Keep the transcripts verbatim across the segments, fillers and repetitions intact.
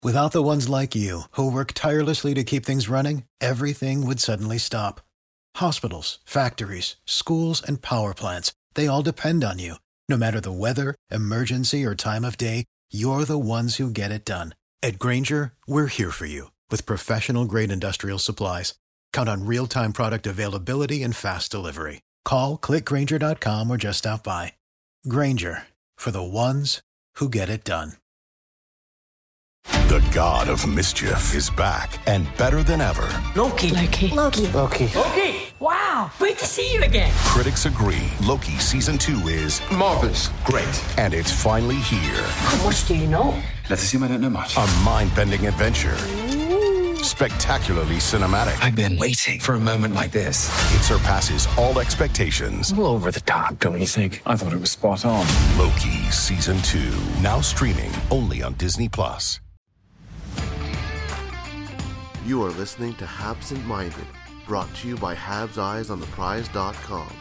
Without the ones like you, who work tirelessly to keep things running, everything would suddenly stop. Hospitals, factories, schools, and power plants, they all depend on you. No matter the weather, emergency, or time of day, you're the ones who get it done. At Grainger, we're here for you with professional-grade industrial supplies. Count on real-time product availability and fast delivery. Call, click Grainger dot com, or just stop by. Grainger, for the ones who get it done. The god of mischief is back and better than ever. Loki. Loki. Loki. Loki. Loki. Wow. Great to see you again. Critics agree Loki season two is marvelous. Great. And it's finally here. How much do you know? Let's assume I don't know much. A mind-bending adventure. Spectacularly cinematic. I've been waiting for a moment like this. It surpasses all expectations. A little over the top, don't you think? I thought it was spot on. Loki season two. Now streaming only on Disney Plus. You are listening to Habsent Minded, brought to you by Habs Eyes on the Prize dot com.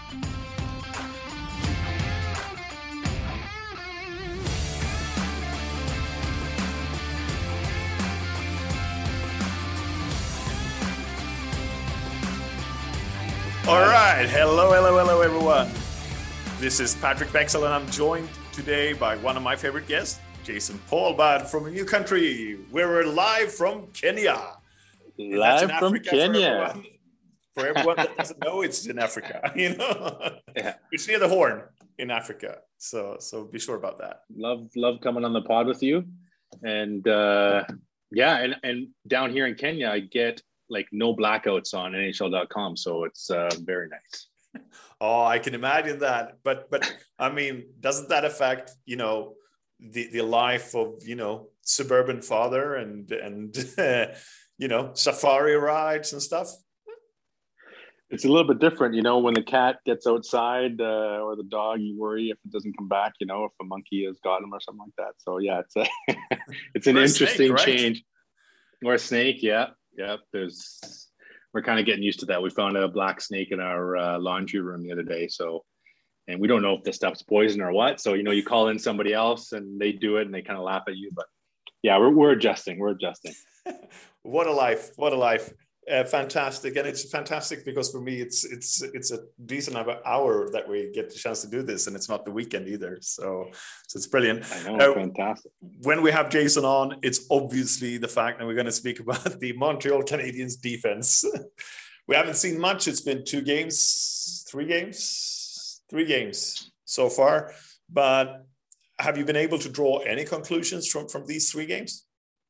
All right, hello, hello, hello, everyone. This is Patrick Bexel, and I'm joined today by one of my favorite guests, Jason Paulbad from a new country. We're live from Kenya. Live from Africa Kenya. For everyone, for everyone that doesn't know, it's in Africa. You know, Yeah. it's near the Horn in Africa. So, so be sure about that. Love, love coming on the pod with you. And uh, yeah, and, and down here in Kenya, I get like no blackouts on N H L dot com. So it's uh, very nice. Oh, I can imagine that. But, but I mean, doesn't that affect, you know, the, the life of, you know, suburban father and, and, you know, safari rides and stuff? It's a little bit different, you know, when the cat gets outside uh, or the dog, you worry if it doesn't come back, you know, if a monkey has got him or something like that. So yeah, it's a, it's an Or a interesting snake, right? change. Or a snake, yeah, yeah. There's, we're kind of getting used to that. We found a black snake in our uh, laundry room the other day. So, and we don't know if the stuff's poison or what. So, you know, you call in somebody else and they do it and they kind of laugh at you. But yeah, we're we're adjusting. We're adjusting. What a life! What a life! Uh, fantastic, and it's fantastic because for me, it's it's it's a decent hour that we get the chance to do this, and it's not the weekend either. So, so it's brilliant. I know, Uh, fantastic. when we have Jason on, it's obviously the fact that we're going to speak about the Montreal Canadiens defense. We haven't seen much. It's been two games, three games, three games so far. But have you been able to draw any conclusions from from these three games?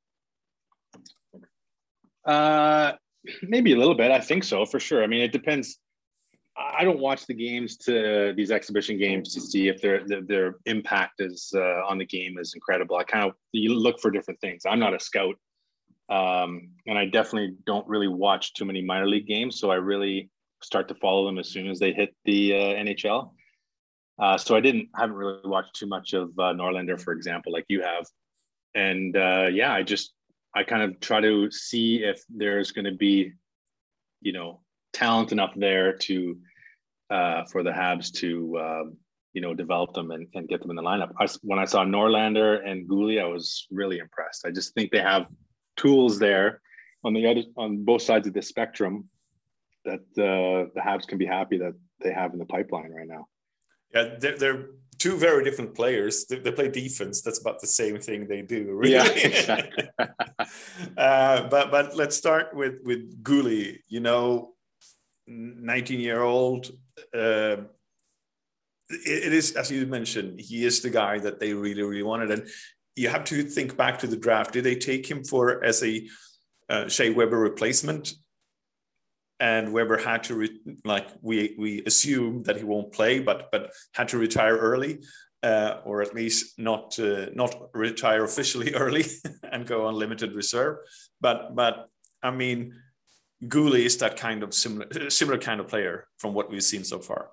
Uh, maybe a little bit. I think so, for sure. I mean, it depends. I don't watch the games to these exhibition games to see if their their, their impact is uh, on the game is incredible. I kind of you look for different things. I'm not a scout, um, and I definitely don't really watch too many minor league games. So I really start to follow them as soon as they hit the uh, N H L. Uh, so I didn't haven't really watched too much of uh, Norlander, for example, like you have. And uh, yeah, I just I kind of try to see if there's going to be, you know, talent enough there to uh, for the Habs to um, you know develop them and, and get them in the lineup. I, when I saw Norlander and Goulet, I was really impressed. I just think they have tools there on the other on both sides of the spectrum that uh, the Habs can be happy that they have in the pipeline right now. Yeah, they're, they're two very different players. They, they play defense. That's about the same thing they do, really. Yeah, exactly. uh, but but let's start with with Goulet. You know, nineteen-year-old. Uh, it, it is, as you mentioned, he is the guy that they really, really wanted. And you have to think back to the draft. Did they take him for as a uh, Shea Weber replacement? And Weber had to, re- like we we assume that he won't play, but but had to retire early, uh, or at least not uh, not retire officially early and go on limited reserve. But but I mean, Goulet is that kind of similar similar kind of player from what we've seen so far.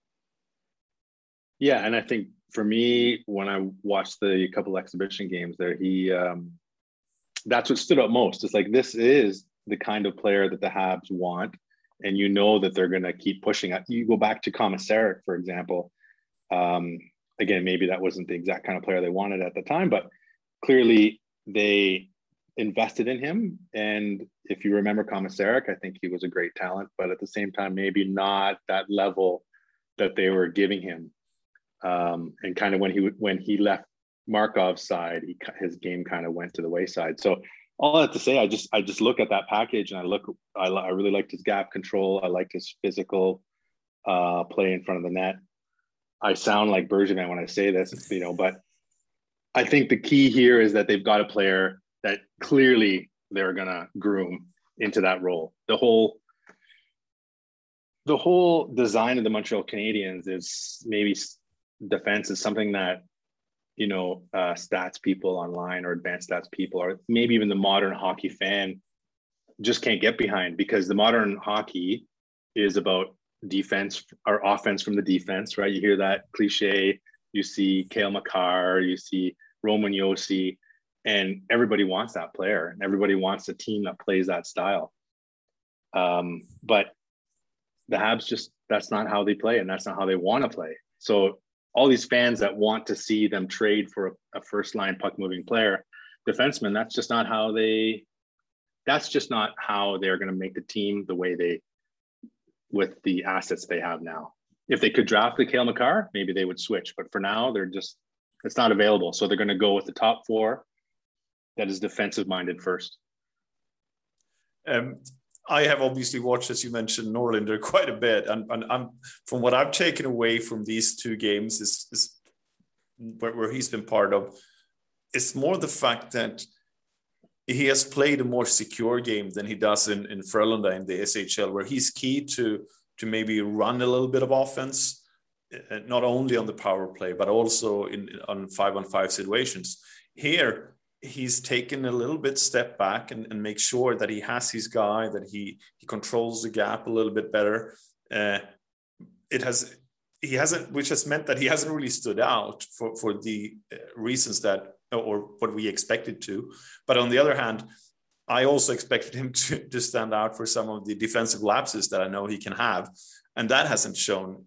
Yeah, and I think for me, when I watched the couple exhibition games there, he um, that's what stood out most. It's like this is the kind of player that the Habs want, and you know that they're going to keep pushing it. You go back to Komisarek, for example. Um, again, maybe that wasn't the exact kind of player they wanted at the time, but clearly they invested in him. And if you remember Komisarek, I think he was a great talent, but at the same time, maybe not that level that they were giving him. Um, and kind of when he when he left Markov's side, he, his game kind of went to the wayside. So all that to say, I just I just look at that package and I look, I, I really liked his gap control. I liked his physical uh, play in front of the net. I sound like Bergevin when I say this, you know, but I think the key here is that they've got a player that clearly they're going to groom into that role. The whole the whole design of the Montreal Canadiens is maybe defense is something that, you know, uh, stats people online or advanced stats people, or maybe even the modern hockey fan just can't get behind, because the modern hockey is about defense or offense from the defense, right? You hear that cliche, you see Cale Makar, you see Roman Josi, and everybody wants that player and everybody wants a team that plays that style. Um, but the Habs just, that's not how they play, and that's not how they want to play. So all these fans that want to see them trade for a, a first line puck moving player, defenseman, that's just not how they, that's just not how they're going to make the team the way they, with the assets they have now. If they could draft the Cale Makar, maybe they would switch, but for now they're just, it's not available. So they're going to go with the top four that is defensive minded first. Um, I have obviously watched, as you mentioned, Norlinder quite a bit, and, and I'm from what I've taken away from these two games is, is where, where he's been part of. It's more the fact that he has played a more secure game than he does in, in Frölunda in the S H L, where he's key to to maybe run a little bit of offense, not only on the power play but also in on five on five situations. Here, he's taken a little bit step back and, and make sure that he has his guy, that he he controls the gap a little bit better. Uh, it has he hasn't, which has meant that he hasn't really stood out for for the reasons that, or what we expected to. But on the other hand, I also expected him to, to stand out for some of the defensive lapses that I know he can have, and that hasn't shown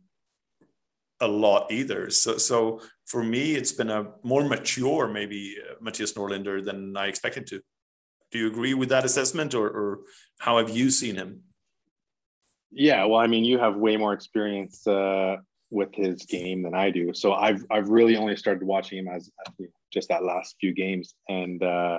a lot either. So, so for me, it's been a more mature, maybe uh, Mattias Norlinder than I expected to. Do you agree with that assessment, or, or how have you seen him? Yeah, well, I mean, you have way more experience uh, with his game than I do. So I've I've really only started watching him as, as just that last few games, and uh,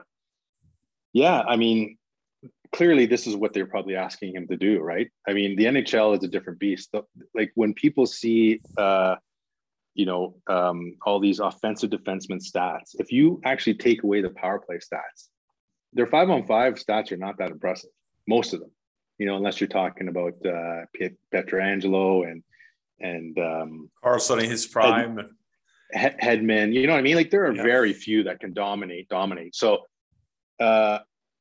yeah, I mean, clearly this is what they're probably asking him to do, right? I mean, the N H L is a different beast. Like when people see, uh, you know, um, all these offensive defenseman stats, if you actually take away the power play stats, their five on five stats are not that impressive. Most of them, you know, unless you're talking about uh, Pietrangelo and and um, Carlson in his prime, Hed- Hedman. You know what I mean? Like there are yeah. very few that can dominate. Dominate. So. Uh,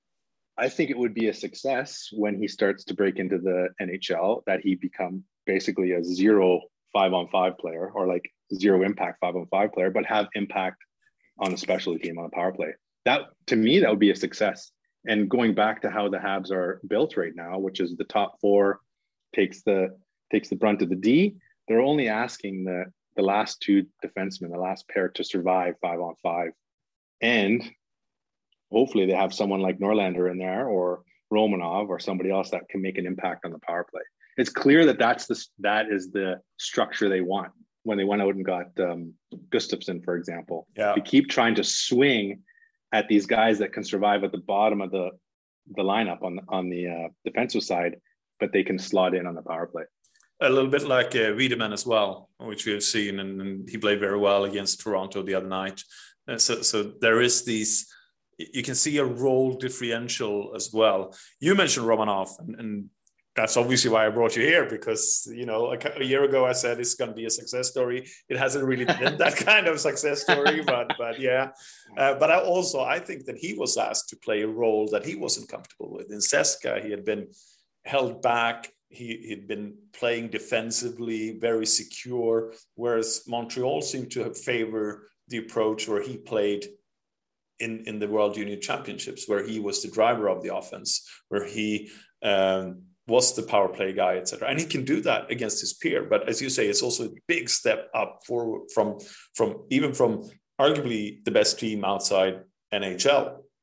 I think it would be a success when he starts to break into the N H L that he become basically a zero five on five player, or like zero impact five on five player, but have impact on a specialty team on a power play. That, to me, that would be a success. And going back to how the Habs are built right now, which is the top four takes the takes the brunt of the D, they're only asking the the last two defensemen, the last pair, to survive five on five. And hopefully they have someone like Norlinder in there, or Romanov, or somebody else that can make an impact on the power play. It's clear that that's the, that is the structure they want when they went out and got um, Gustafsson, for example. Yeah. They keep trying to swing at these guys that can survive at the bottom of the, the lineup on the, on the uh, defensive side, but they can slot in on the power play. A little bit like uh, Wiedemann as well, which we have seen, and, and he played very well against Toronto the other night. Uh, so, so there is these, you can see a role differential as well. You mentioned Romanov, and, and that's obviously why I brought you here, because, you know, like a year ago I said it's going to be a success story. It hasn't really been that kind of success story, but but yeah. Uh, but I also, I think that he was asked to play a role that he wasn't comfortable with. In Seska, he had been held back. He, he'd been playing defensively, very secure, whereas Montreal seemed to favor the approach where he played in, in the World Junior Championships, where he was the driver of the offense, where he um, was the power play guy, et cetera. And he can do that against his peer. But as you say, it's also a big step up for, from, from even from arguably the best team outside N H L.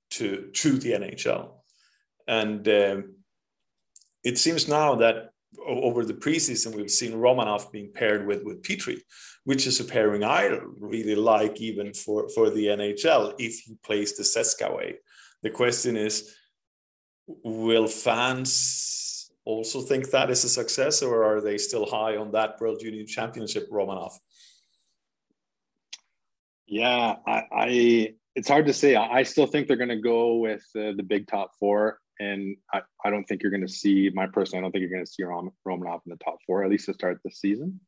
to to the N H L. And um, it seems now that over the preseason, we've seen Romanov being paired with, with Petrie, which is a pairing I really like even for, for the N H L if he plays the Seska way. The question is, will fans also think that is a success, or are they still high on that World Junior Championship Romanov? Yeah, I, I it's hard to say. I still think they're going to go with uh, the big top four. And I, I don't think you're going to see, my person, I don't think you're going to see Rom, Romanov in the top four, at least to start the season.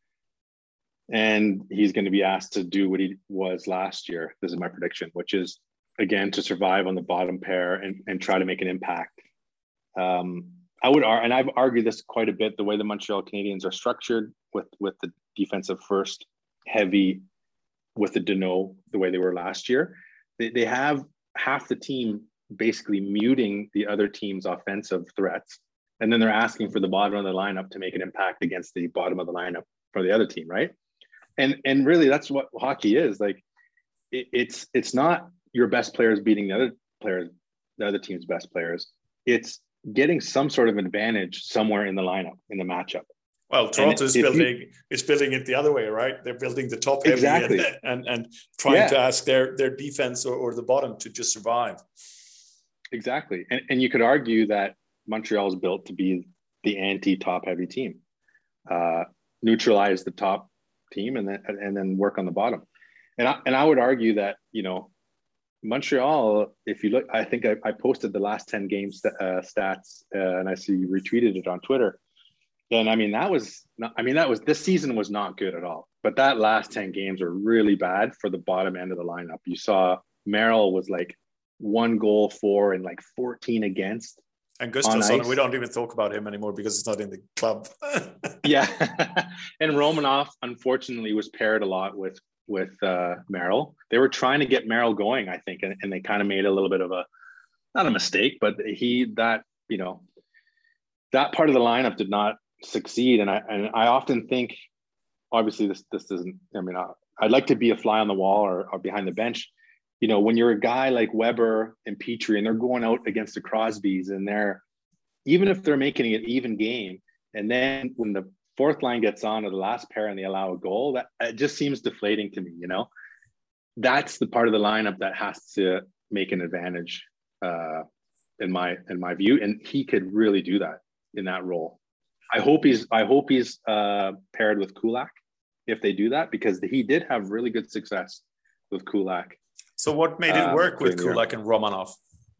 And he's going to be asked to do what he was last year. This is my prediction, which is, again, to survive on the bottom pair and, and try to make an impact. Um, I would, and I've argued this quite a bit, the way the Montreal Canadiens are structured with, with the defensive first heavy with the Danault, the way they were last year. They, they have half the team basically muting the other team's offensive threats. And then they're asking for the bottom of the lineup to make an impact against the bottom of the lineup for the other team, right? And and really that's what hockey is. Like it, it's it's not your best players beating the other players, the other team's best players. It's getting some sort of advantage somewhere in the lineup, in the matchup. Well, Toronto is building you, is building it the other way, right? They're building the top heavy exactly. and, and and trying yeah. to ask their their defense or, or the bottom to just survive. Exactly. And, and you could argue that Montreal is built to be the anti-top heavy team. Uh, neutralize the top team and then and then work on the bottom. And I, and I would argue that, you know, Montreal, if you look, I think I, I posted the last ten games uh, stats uh, and I see you retweeted it on Twitter. And I mean, that was, not, I mean, that was, this season was not good at all. But that last ten games were really bad for the bottom end of the lineup. You saw Merrill was like, one goal for and like fourteen against. And Gustafsson, we don't even talk about him anymore because he's not in the club. yeah. And Romanov, unfortunately, was paired a lot with with uh, Merrill. They were trying to get Merrill going, I think, and, and they kind of made a little bit of a, not a mistake, but he, that, you know, that part of the lineup did not succeed. And I and I often think, obviously, this this doesn't, I mean, I, I'd like to be a fly on the wall or, or behind the bench. You know, when you're a guy like Weber and Petrie and they're going out against the Crosbys and they're, even if they're making an even game, and then when the fourth line gets on to the last pair and they allow a goal, that it just seems deflating to me, you know? That's the part of the lineup that has to make an advantage uh, in my in my view. And he could really do that in that role. I hope he's I hope he's uh, paired with Kulak if they do that, because he did have really good success with Kulak. So what made it work um, with Kulak and Romanov?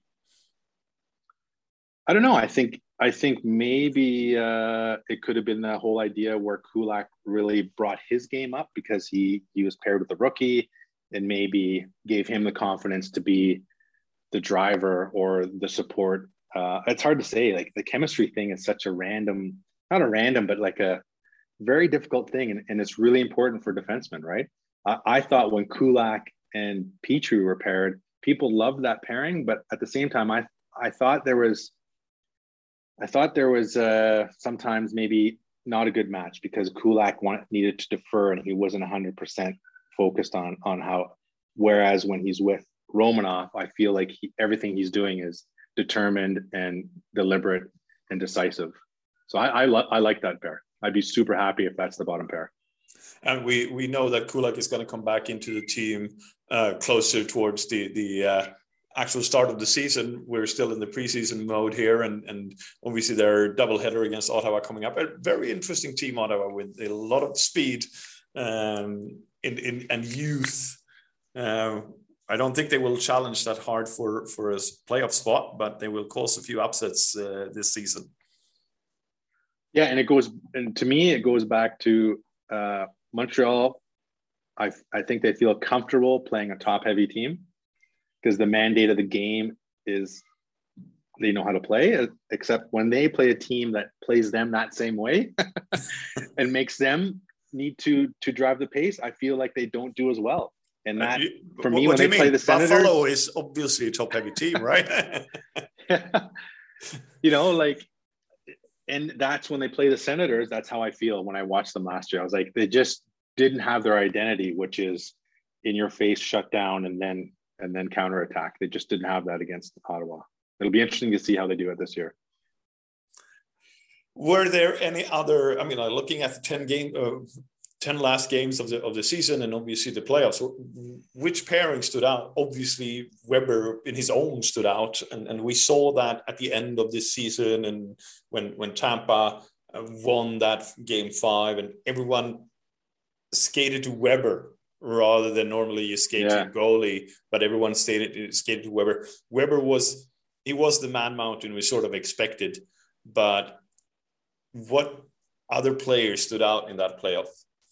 I don't know. I think I think maybe uh, it could have been the whole idea where Kulak really brought his game up because he he was paired with a rookie and maybe gave him the confidence to be the driver or the support. Uh, it's hard to say. Like the chemistry thing is such a random, not a random, but like a very difficult thing, and, and it's really important for defensemen, right? I, I thought when Kulak and Petrie were paired, people loved that pairing, but at the same time, I I thought there was, I thought there was uh, sometimes maybe not a good match because Kulak wanted, needed to defer and he wasn't one hundred percent focused on on how. Whereas when he's with Romanov, I feel like he, everything he's doing is determined and deliberate and decisive. So I I, lo- I like that pair. I'd be super happy if that's the bottom pair. And we we know that Kulak is going to come back into the team uh, closer towards the the uh, actual start of the season. We're still in the preseason mode here, and and obviously their doubleheader against Ottawa coming up. A very interesting team, Ottawa, with a lot of speed um, in, in and youth. Uh, I don't think they will challenge that hard for for a playoff spot, but they will cause a few upsets uh, this season. Yeah, and it goes, and to me, it goes back to uh, Montreal. I I think they feel comfortable playing a top-heavy team because the mandate of the game is they know how to play. Except when they play a team that plays them that same way and makes them need to to drive the pace, I feel like they don't do as well. And that, you, for me, when they play the Senators, Buffalo is obviously a top-heavy team, right? You know, like. And that's when they play the Senators. That's how I feel when I watched them last year. I was like, they just didn't have their identity, which is in your face, shut down, and then and then counterattack. They just didn't have that against Ottawa. It'll be interesting to see how they do it this year. Were there any other, I mean, like looking at the ten game, uh, ten last games of the of the season and obviously the playoffs, which pairing stood out? Obviously, Weber in his own stood out. And, and we saw that at the end of this season and when, when Tampa won that game five and everyone skated to Weber rather than normally you skate yeah. to goalie, but everyone skated, skated to Weber. Weber was, he was the man mountain we sort of expected, but what other players stood out in that playoff?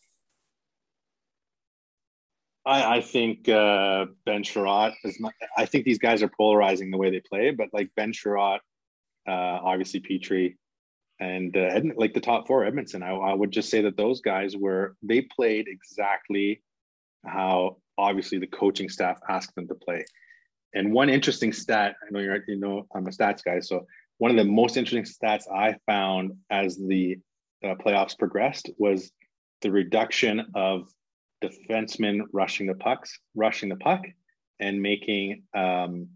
I, I think uh, Ben Sherratt is not, I think these guys are polarizing the way they play, but like Ben Sherratt, uh, obviously Petrie, and uh, Ed, like the top four, Edmondson, I, I would just say that those guys were, they played exactly how obviously the coaching staff asked them to play. And one interesting stat, I know you're, you know, I'm a stats guy, so one of the most interesting stats I found as the uh, playoffs progressed was the reduction of defensemen rushing the pucks, rushing the puck, and making um,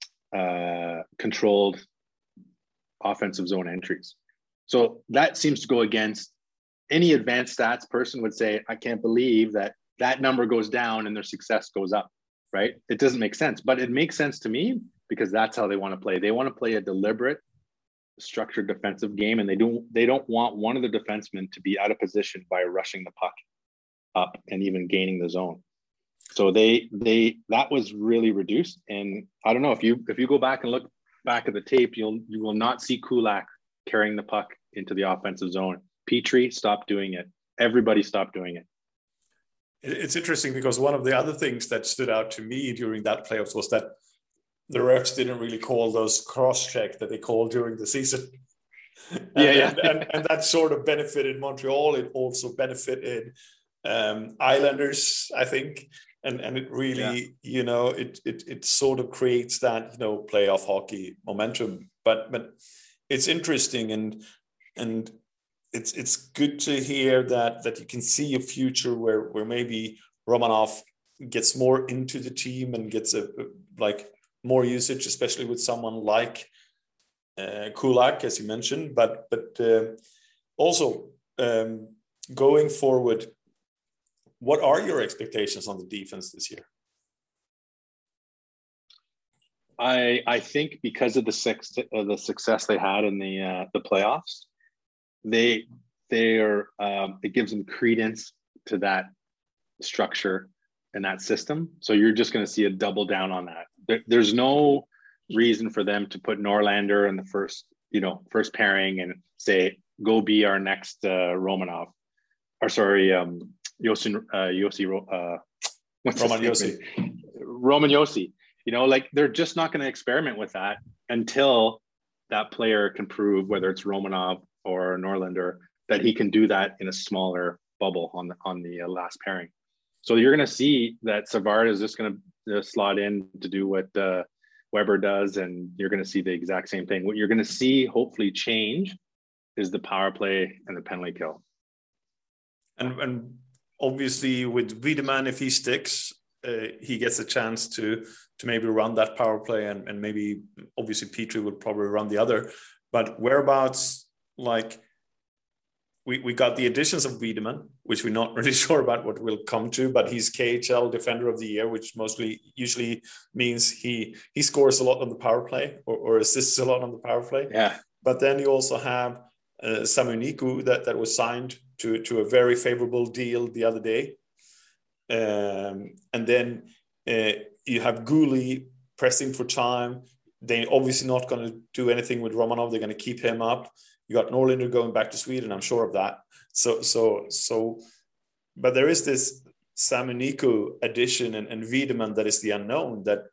uh, controlled offensive zone entries. So that seems to go against any advanced stats person would say, I can't believe that that number goes down and their success goes up, right? It doesn't make sense, but it makes sense to me because that's how they want to play. They want to play a deliberate, structured defensive game, and they don't they don't want one of the defensemen to be out of position by rushing the puck up and even gaining the zone. So they they that was really reduced. And I don't know if you if you go back and look back at the tape, you'll you will not see Kulak carrying the puck into the offensive zone. Petrie stopped doing it. Everybody stopped doing it. It's interesting because one of the other things that stood out to me during that playoffs was that the refs didn't really call those cross-check that they called during the season. and, yeah, yeah. and, and, and that sort of benefited Montreal. It also benefited um, Islanders, I think. And and it really, yeah. you know, it, it it sort of creates that, you know, playoff hockey momentum. But but it's interesting and and it's it's good to hear that that you can see a future where where maybe Romanov gets more into the team and gets a, a like more usage, especially with someone like uh, Kulak, as you mentioned. But but uh, also um, going forward, what are your expectations on the defense this year? I I think because of the six uh, the success they had in the uh, the playoffs, they they are um, it gives them credence to that structure and that system. So you're just going to see a double down on that. There, there's no reason for them to put Norlander in the first you know first pairing and say go be our next uh, Romanov, or sorry. Um, Josi, uh, Josi, uh, what's Roman Josi. Roman Josi. You know, like they're just not going to experiment with that until that player can prove, whether it's Romanov or Norlander, that he can do that in a smaller bubble on the on the uh, last pairing. So you're going to see that Savard is just going to uh, slot in to do what uh, Weber does, and you're going to see the exact same thing. What you're going to see, hopefully, change is the power play and the penalty kill. And and. Obviously, with Wiedemann, if he sticks, uh, he gets a chance to to maybe run that power play, and, and maybe obviously Petrie would probably run the other. But whereabouts, like we, we got the additions of Wiedemann, which we're not really sure about what we'll come to, but he's K H L Defender of the Year, which mostly usually means he he scores a lot on the power play or, or assists a lot on the power play. Yeah. But then you also have uh, Samu Niku that, that was signed to, to a very favorable deal the other day. Um, and then uh, you have Guli pressing for time. They're obviously not going to do anything with Romanov. They're going to keep him up. You got Norlinder going back to Sweden, I'm sure of that. So, so, so, but there is this Samu Niku addition and, and Wiedemann that is the unknown. That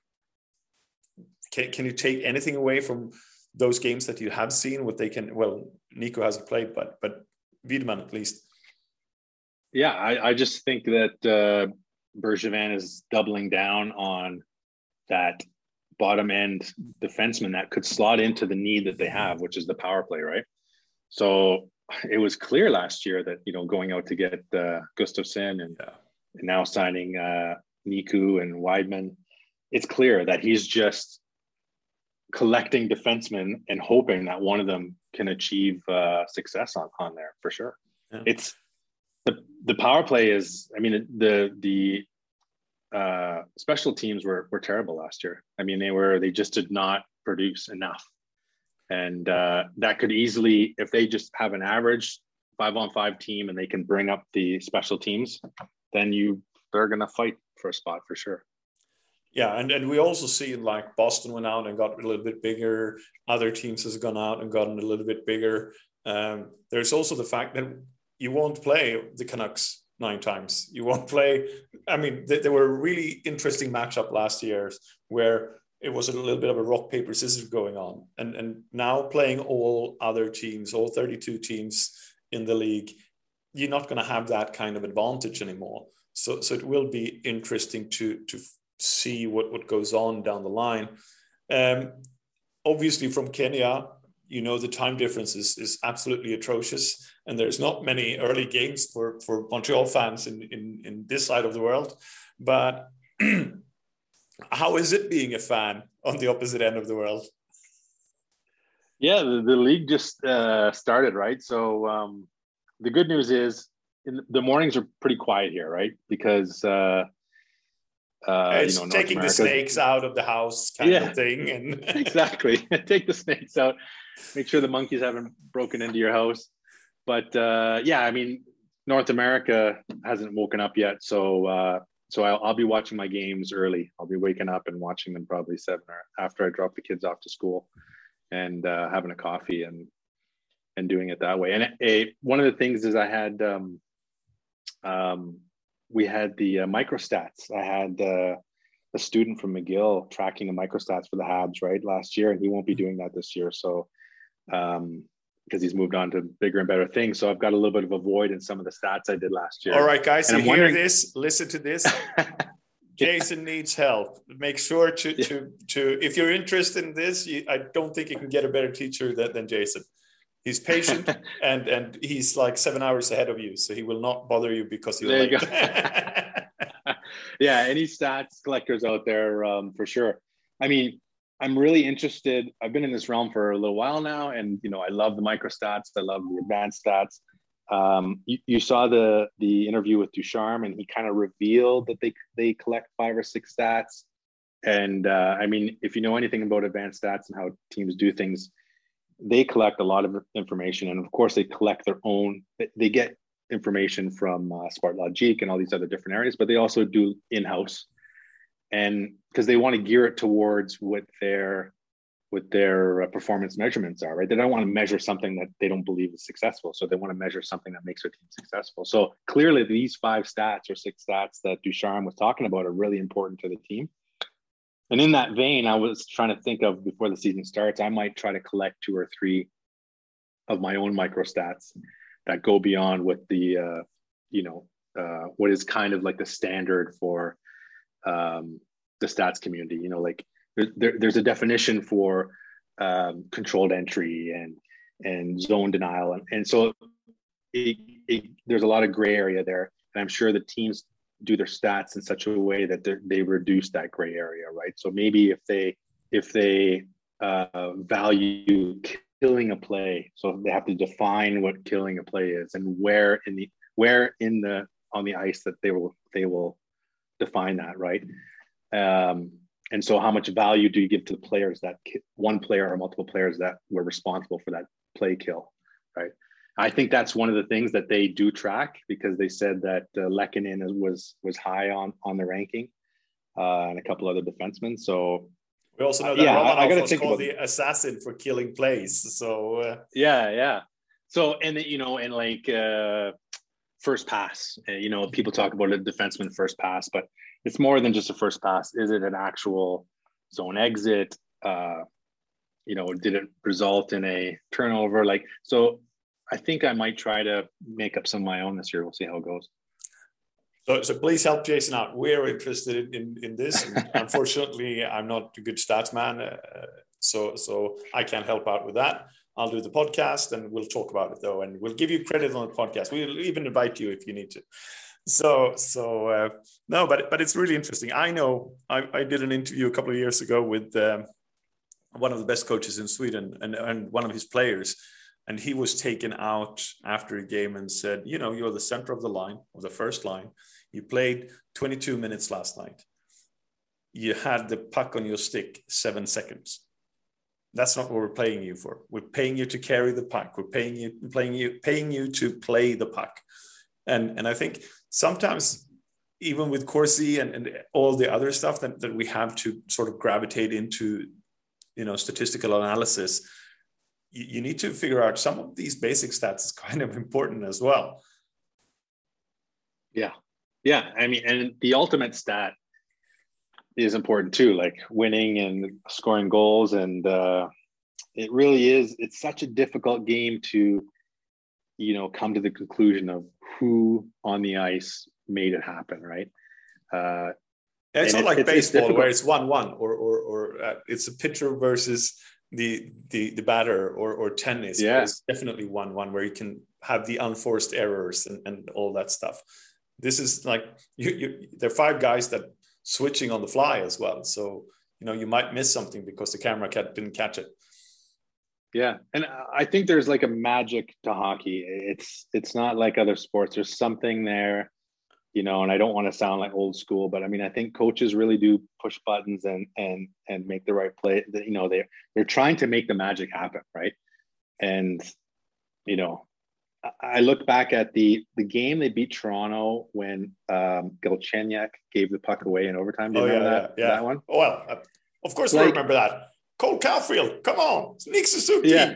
can, can you take anything away from those games that you have seen? What they can, well, Niku hasn't played, but but Wiedemann at least. Yeah, I, I just think that uh, Bergevin is doubling down on that bottom end defenseman that could slot into the need that they have, which is the power play, right? So it was clear last year that, you know, going out to get uh, Gustafsson and, yeah. and now signing uh, Niku and Weidman, it's clear that he's just collecting defensemen and hoping that one of them can achieve uh, success on, on there for sure. Yeah. It's the, the power play is, I mean, the, the uh, special teams were, were terrible last year. I mean, they were, they just did not produce enough. And uh, that could easily, if they just have an average five on five team and they can bring up the special teams, then you, they're going to fight for a spot for sure. Yeah, and, and we also see like Boston went out and got a little bit bigger. Other teams has gone out and gotten a little bit bigger. Um, there's also the fact that you won't play the Canucks nine times. You won't play. I mean, th- there were really interesting matchup last year where it was a little bit of a rock, paper, scissors going on. And, and now playing all other teams, all thirty-two teams in the league, you're not going to have that kind of advantage anymore. So, so it will be interesting to, to see what, what goes on down the line. Um, obviously from Kenya, you know, the time difference is, is absolutely atrocious. And there's not many early games for, for Montreal fans in, in, in this side of the world. But how is it being a fan on the opposite end of the world? Yeah, the, the league just uh, started, right? So um, the good news is in, the mornings are pretty quiet here, right? Because uh, uh, it's you know, North taking America, the snakes out of the house kind yeah, of thing. And exactly. Take the snakes out. Make sure the monkeys haven't broken into your house. But uh, yeah, I mean, North America hasn't woken up yet. So uh, so I'll, I'll be watching my games early. I'll be waking up and watching them probably seven or after I drop the kids off to school and uh, having a coffee and and doing it that way. And a, one of the things is I had, um, um, we had the uh, microstats. I had uh, a student from McGill tracking the microstats for the Habs, right, last year, and he won't be doing that this year. So, um, because he's moved on to bigger and better things. So I've got a little bit of a void in some of the stats I did last year. All right, guys, and you I'm hear wondering... this, listen to this. Jason needs help. Make sure to, yeah. to, to, if you're interested in this, you, I don't think you can get a better teacher than, than Jason. He's patient and, and he's like seven hours ahead of you. So he will not bother you because you're there late. You go. Yeah. Any stats collectors out there um, for sure. I mean, I'm really interested. I've been in this realm for a little while now. And, you know, I love the microstats. I love the advanced stats. Um, you, you saw the the interview with Ducharme, and he kind of revealed that they they collect five or six stats. And uh, I mean, if you know anything about advanced stats and how teams do things, they collect a lot of information, and of course, they collect their own. They get information from uh, Sportlogique and all these other different areas, but they also do in-house, and because they want to gear it towards what their what their uh, performance measurements are, right? They don't want to measure something that they don't believe is successful. So they want to measure something that makes their team successful. So clearly these five stats or six stats that Ducharme was talking about are really important to the team. And in that vein, I was trying to think of before the season starts, I might try to collect two or three of my own micro stats that go beyond what the, uh, you know, uh, what is kind of like the standard for um, the stats community, you know, like, There, there's a definition for um, controlled entry and and zone denial, and, and so it, it, there's a lot of gray area there. And I'm sure the teams do their stats in such a way that they reduce that gray area, right? So maybe if they if they uh, value killing a play, so they have to define what killing a play is and where in the where in the on the ice that they will they will define that, right? Um, And so how much value do you give to the players that one player or multiple players that were responsible for that play kill, right? I think that's one of the things that they do track, because they said that uh, Lehkonen was was high on, on the ranking uh, and a couple other defensemen. So we also know that yeah, Romanov I, I gotta was think called about the assassin for killing plays. So uh... yeah, yeah. So, and you know, and like uh, first pass, uh, you know, people talk about a defenseman first pass, but it's more than just a first pass. Is it an actual zone exit? Uh, you know, did it result in a turnover? Like, so I think I might try to make up some of my own this year. We'll see how it goes. So, so please help Jason out. We're interested in, in this. Unfortunately, I'm not a good stats man. Uh, so, so I can't help out with that. I'll do the podcast and we'll talk about it though. And we'll give you credit on the podcast. We'll even invite you if you need to. so so uh, no, but but it's really interesting. I know I, I did an interview a couple of years ago with um, one of the best coaches in Sweden and, and one of his players, and he was taken out after a game and said, you know, you're the center of the line, of the first line. You played twenty-two minutes last night. You had the puck on your stick seven seconds. That's not what we're paying you for. We're paying you to carry the puck. We're paying you, playing you, paying you to play the puck. And, and I think sometimes, even with Corsi and, and all the other stuff that, that we have to sort of gravitate into, you know, statistical analysis, you, you need to figure out some of these basic stats is kind of important as well. Yeah. Yeah. I mean, and the ultimate stat is important too, like winning and scoring goals. And uh, it really is, it's such a difficult game to, you know, come to the conclusion of who on the ice made it happen, right? Uh, it's not it's, like it's, baseball it's where it's one one or or or uh, it's a pitcher versus the the the batter, or or tennis. Yeah, it's definitely one one where you can have the unforced errors and, and all that stuff. This is like you, you there are five guys that switching on the fly as well, so you know you might miss something because the camera didn't catch it. Yeah, and I think there's like a magic to hockey. It's it's not like other sports. There's something there, you know. And I don't want to sound like old school, but I mean, I think coaches really do push buttons and and and make the right play. You know, they they're trying to make the magic happen, right? And you know, I look back at the the game they beat Toronto when um, Galchenyuk gave the puck away in overtime. Do you oh, remember yeah, that, yeah, yeah. that one? Well, uh, of course like, we remember that. Cole Caulfield, come on, Nick Suzuki, yeah.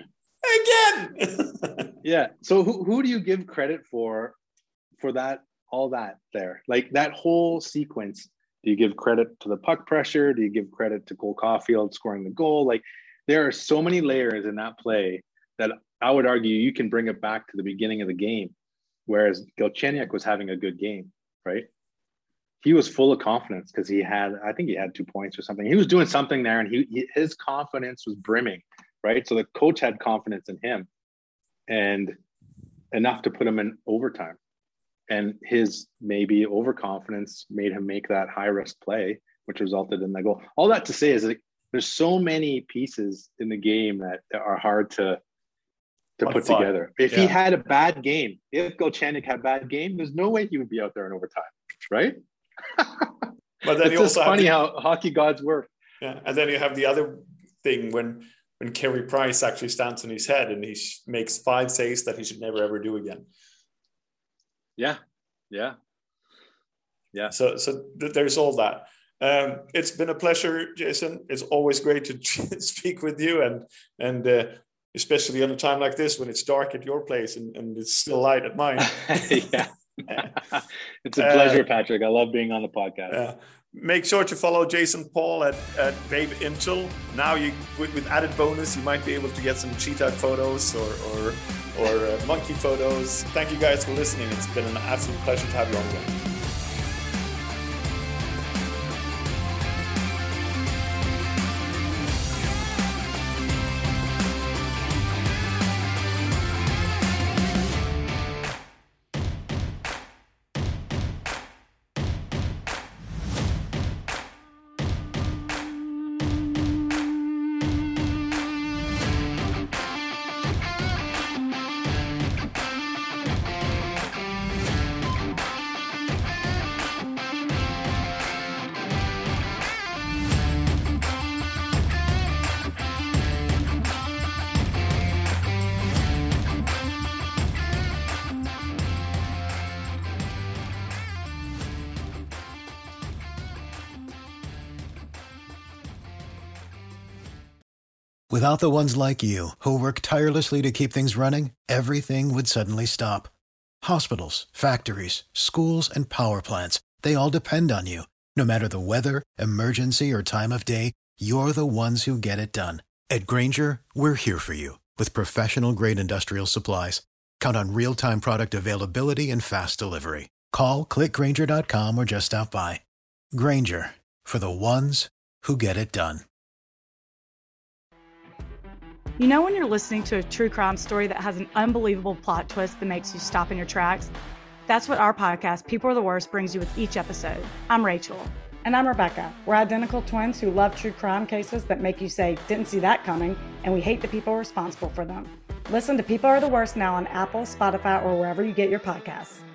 again. Yeah. So who who do you give credit for for that, all that there? Like that whole sequence, do you give credit to the puck pressure? Do you give credit to Cole Caulfield scoring the goal? Like there are so many layers in that play that I would argue you can bring it back to the beginning of the game, whereas Galchenyuk was having a good game, right? He was full of confidence because he had, I think he had two points or something. He was doing something there, and he, he his confidence was brimming, right? So the coach had confidence in him, and enough to put him in overtime. And his maybe overconfidence made him make that high risk play, which resulted in the goal. All that to say is that there's so many pieces in the game that are hard to to What put fun. together. If Yeah. he had a bad game, if Galchenyuk had a bad game, there's no way he would be out there in overtime, right? But then it's you just also funny have the, how hockey gods work. yeah, and then you have the other thing when when Carey Price actually stands on his head and he sh- makes five saves that he should never ever do again. Yeah, yeah, yeah. So so th- there's all that. Um, it's been a pleasure, Jason. It's always great to speak with you, and and uh, especially on a time like this when it's dark at your place and, and it's still light at mine. Yeah. It's a pleasure, uh, Patrick. I love being on the podcast. Uh, make sure to follow Jason Paul at, at Babe Intel. Now, you with, with added bonus, you might be able to get some cheetah photos or or, or uh, monkey photos. Thank you guys for listening. It's been an absolute pleasure to have you on again. Without the ones like you, who work tirelessly to keep things running, everything would suddenly stop. Hospitals, factories, schools, and power plants, they all depend on you. No matter the weather, emergency, or time of day, you're the ones who get it done. At Grainger, we're here for you with professional-grade industrial supplies. Count on real-time product availability and fast delivery. Call, click Grainger dot com, or just stop by. Grainger, for the ones who get it done. You know when you're listening to a true crime story that has an unbelievable plot twist that makes you stop in your tracks? That's what our podcast, People Are the Worst, brings you with each episode. I'm Rachel. And I'm Rebecca. We're identical twins who love true crime cases that make you say, didn't see that coming, and we hate the people responsible for them. Listen to People Are the Worst now on Apple, Spotify, or wherever you get your podcasts.